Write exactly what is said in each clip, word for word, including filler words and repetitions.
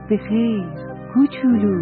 به خیر کوچولو.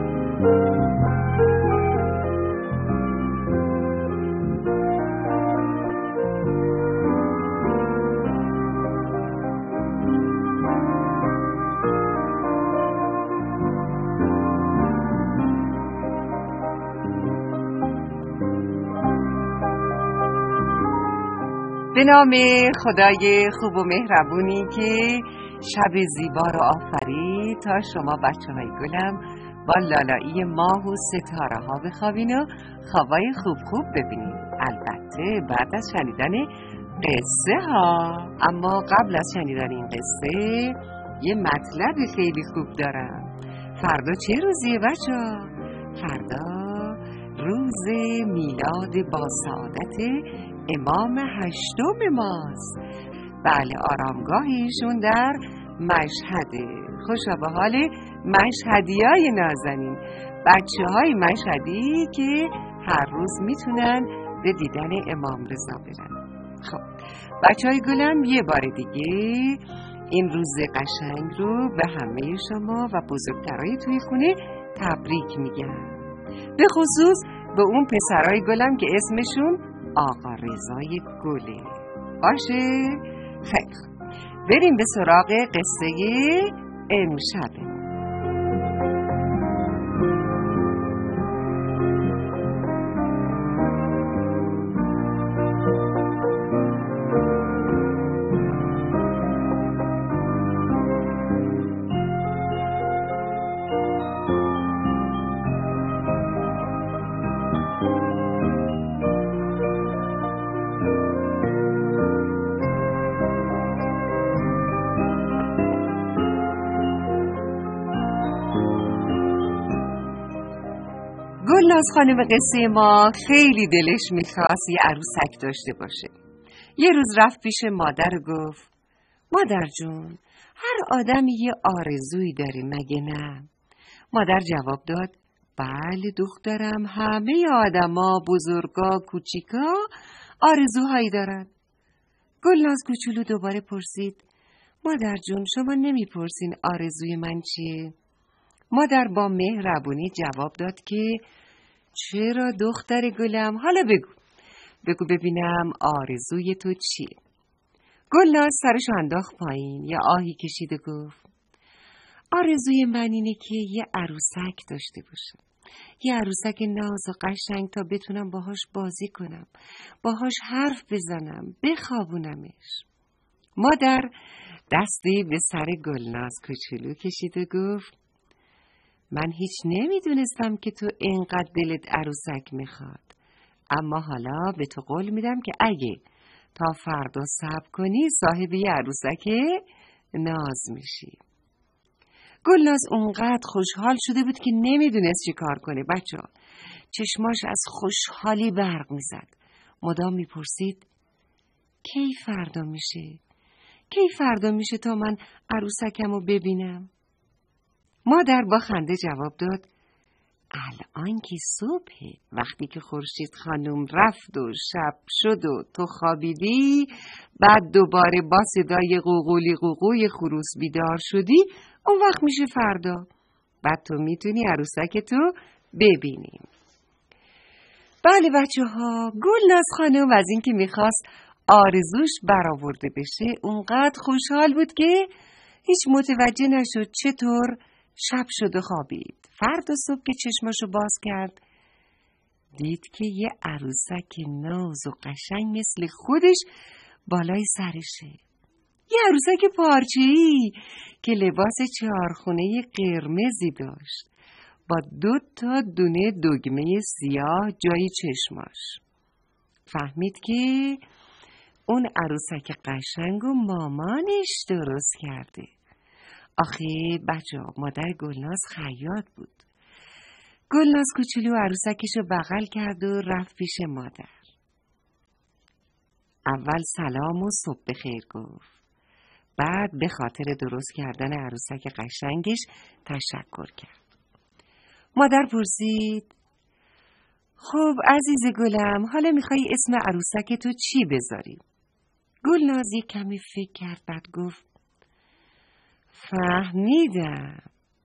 به نام خدای خوب و مهربونی که شب زیبا رو آفرید تا شما بچه های گلم با لالایی ماه و ستاره ها بخوابین و خوابای خوب خوب ببینین. البته بعد از شنیدن قصه ها. اما قبل از شنیدن این قصه یه مطلب خیلی خوب دارم. فردا چه روزیه بچه ها؟ فردا روز میلاد با سعادت امام هشتم ماست. بله، آرامگاهیشون در مشهده. خوشا به حال مشهدیای نازنین، بچه های مشهدی که هر روز میتونن به دیدن امام رضا برن. خب بچه های گلم، یه بار دیگه این روز قشنگ رو به همه شما و بزرگترهای توی خونه تبریک میگم. به خصوص به اون پسرای گلم که اسمشون آقا رضای گله باشه. خیلی بریم به سراغ قصه امشب. گلناز خانم قصه ما خیلی دلش میخواست یه عروسک داشته باشه. یه روز رفت پیش مادر و گفت مادر جون، هر آدمی یه آرزویی داره مگه نه؟ مادر جواب داد بله دخترم، همه آدما، بزرگا، کوچیکا آرزوهایی دارن. گلناز کوچولو دوباره پرسید مادر جون، شما نمیپرسین آرزوی من چیه؟ مادر با مهربونی جواب داد که چرا دختر گلم، حالا بگو بگو ببینم آرزوی تو چیه؟ گلناز سرشو انداخت پایین، یه آهی کشید و گفت آرزوی من اینه که یه عروسک داشته باشم، یه عروسک ناز و قشنگ تا بتونم باهاش بازی کنم، باهاش حرف بزنم، بخوابونمش. مادر دستی به سر گلناز کوچولو کشید و گفت من هیچ نمیدونستم که تو اینقدر دلت عروسک میخواد، اما حالا به تو قول میدم که اگه تا فردا صبر کنی صاحب یه عروسک ناز میشی. گلناز اونقدر خوشحال شده بود که نمیدونست چی کار کنه. بچه ها چشماش از خوشحالی برق میزد، مدام میپرسید کی فردا میشه؟ کی فردا میشه تا من عروسکمو ببینم؟ مادر با خنده جواب داد الان که صبحه، وقتی که خورشید خانم رفت و شب شد و تو خوابیدی، بعد دوباره با صدای قوقولی قوقوی خروس بیدار شدی، اون وقت میشه فردا. بعد تو میتونی عروسک تو ببینیم. بله بچه ها، گلناز خانم از این که میخواست آرزوش برآورده بشه اونقدر خوشحال بود که هیچ متوجه نشد چطور شب شد و خوابید. فردا صبح که چشماشو باز کرد دید که یه عروسک ناز و قشنگ مثل خودش بالای سرشه. یه عروسک پارچه‌ای که لباس چهارخونه قرمزی داشت با دو تا دونه دگمه سیاه جای چشماش. فهمید که اون عروسک قشنگ و مامانش درست کرده. آخه بچه ها مادر گلناز خیاط بود. گلناز کوچولو عروسکشو بغل کرد و رفت پیش مادر. اول سلام و صبح بخیر گفت، بعد به خاطر درست کردن عروسک قشنگش تشکر کرد. مادر پرسید خب عزیز گلم، حالا میخوای اسم عروسک تو چی بذاری؟ گلناز یک کمی فکر کرد، بعد گفت فهمیدم،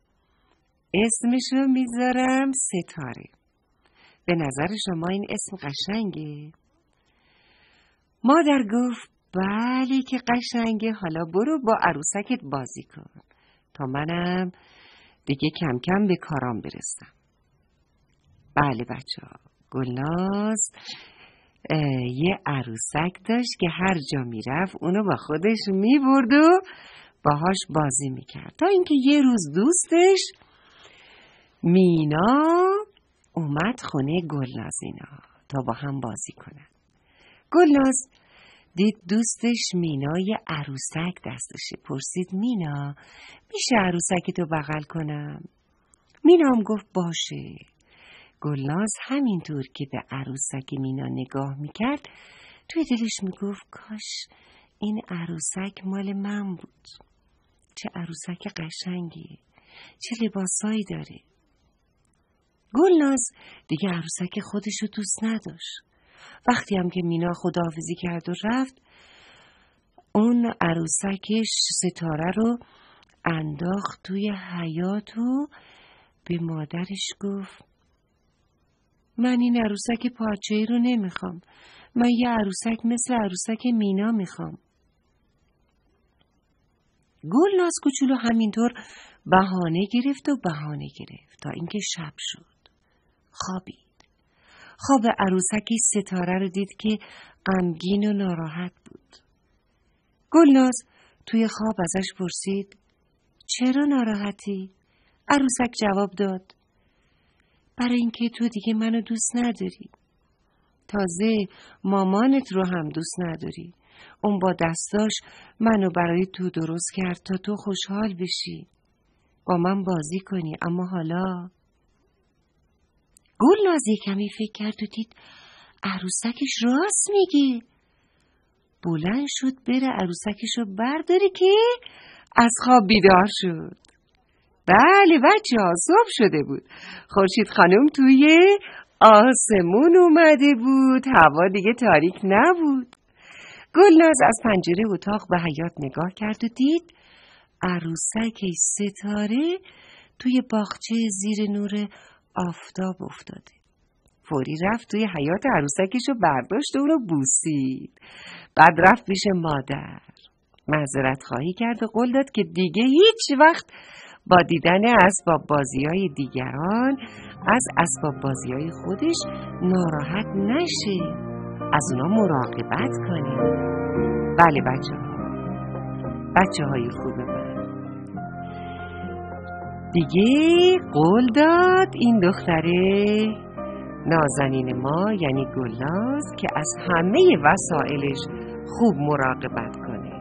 اسمشو میذارم ستاره. به نظر شما این اسم قشنگه؟ مادر گفت بله که قشنگه، حالا برو با عروسکت بازی کن تا منم دیگه کم کم به کارام برسم. بله بچه ها، گلناز یه عروسک داشت که هر جا میرفت اونو با خودش میبرد و باهاش بازی میکرد، تا اینکه یه روز دوستش مینا اومد خونه گلناز اینا تا با هم بازی کنن. گلناز دید دوستش مینا یه عروسک دستشه، پرسید مینا میشه عروسکتو بغل کنم؟ مینا هم گفت باشه. گلناز همینطور که به عروسک مینا نگاه میکرد توی دلش میگفت کاش این عروسک مال من بود. چه عروسک قشنگی، چه لباسایی داره. گلناز دیگه عروسک خودشو دوست نداشت. وقتی هم که مینا خداحافظی کرد و رفت، اون عروسکش ستاره رو انداخت توی حیاط و به مادرش گفت من این عروسک پارچه‌ای رو نمیخوام، من یه عروسک مثل عروسک مینا میخوام. گلناز کوچولو همینطور بهانه گرفت و بهانه گرفت تا اینکه شب شد. خوابید. خواب عروسکی ستاره رو دید که غمگین و ناراحت بود. گلناز توی خواب ازش پرسید چرا ناراحتی؟ عروسک جواب داد برای اینکه تو دیگه منو دوست نداری. تازه مامانت رو هم دوست نداری. اون با دستاش منو برای تو درست کرد تا تو خوشحال بشی، با من بازی کنی، اما حالا. گلناز کمی فکر کرد و دید عروسکش راست میگه. بلند شد بره عروسکش رو برداره که از خواب بیدار شد. بله بچه ها، صبح شده بود. خورشید خانم توی آسمون اومده بود، هوا دیگه تاریک نبود. گلناز از پنجره اتاق به حیاط نگاه کرد و دید عروسک ستاره توی باغچه زیر نور آفتاب افتاده. فوری رفت توی حیاط عروسکش رو برداشت و اونو بوسید. بعد رفت پیش مادر، معذرت خواهی کرد و قول داد که دیگه هیچ وقت با دیدن اسباب بازی‌های دیگران از اسباب بازی‌های خودش ناراحت نشه، از اونا مراقبت کنه. بله بچه ها، بچه های خوب من، دیگه قول داد این دختره نازنین ما یعنی گلناز که از همه وسایلش خوب مراقبت کنه.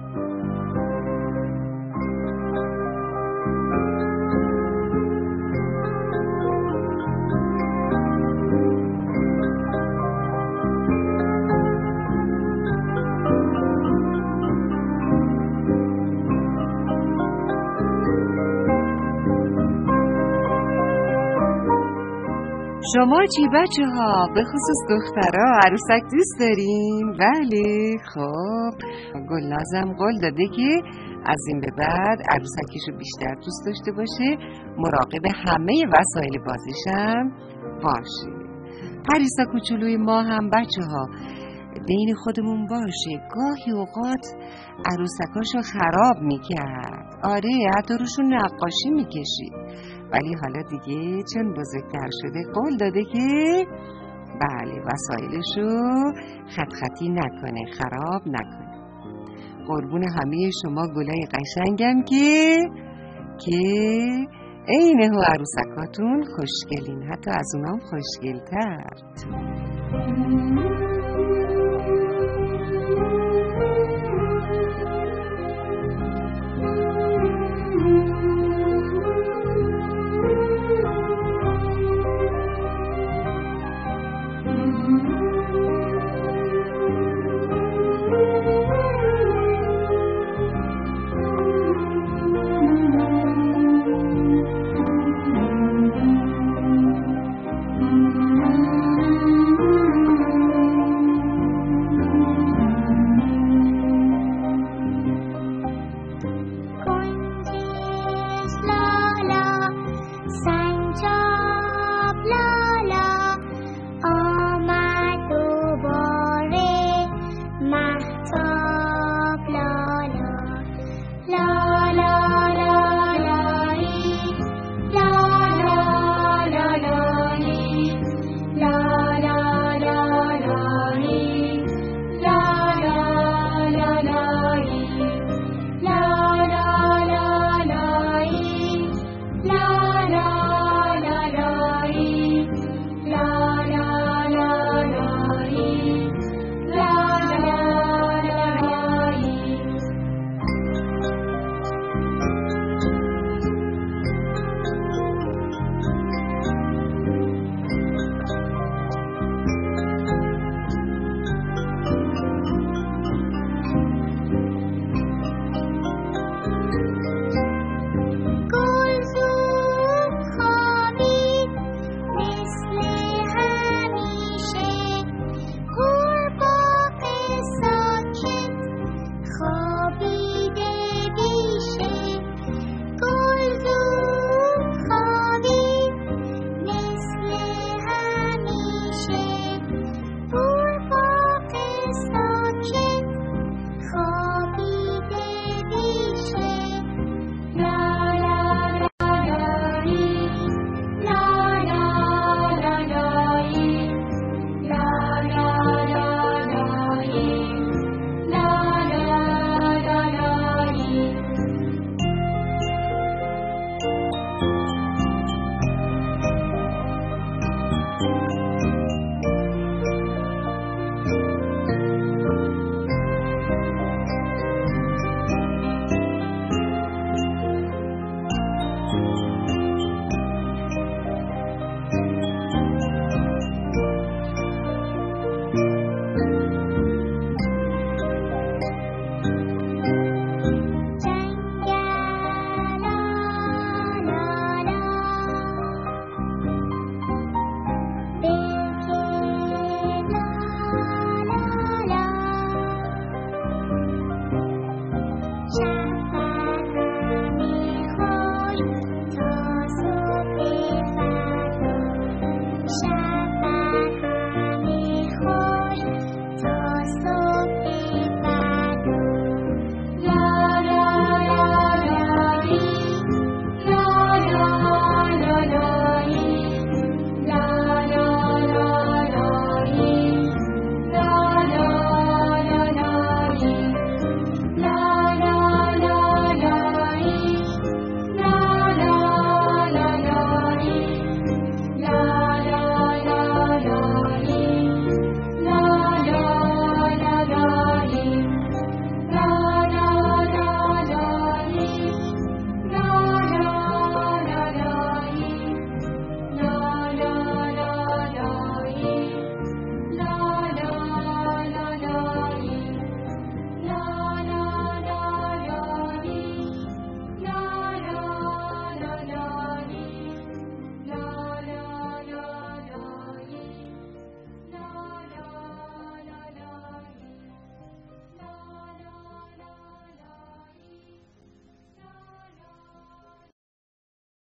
شما چی بچه ها؟ به خصوص دخترها عروسک دوست دارین؟ بله. خب گلنازم قول داده که از این به بعد عروسکشو بیشتر دوست داشته باشه، مراقب همه وسایل بازیشم باشه. پریسا کوچولوی ما هم بچه ها بین خودمون باشه، گاهی اوقات عروسکاشو خراب میکرد. آره، حتی روشون نقاشی میکشید، ولی حالا دیگه چون بزرگتر شده قول داده که بله وسایلشو خط خطی نکنه، خراب نکنه. قربون همه شما گلای قشنگم که که عین هو عروسکاتون خوشگلین، حتی از اونام خوشگلتر.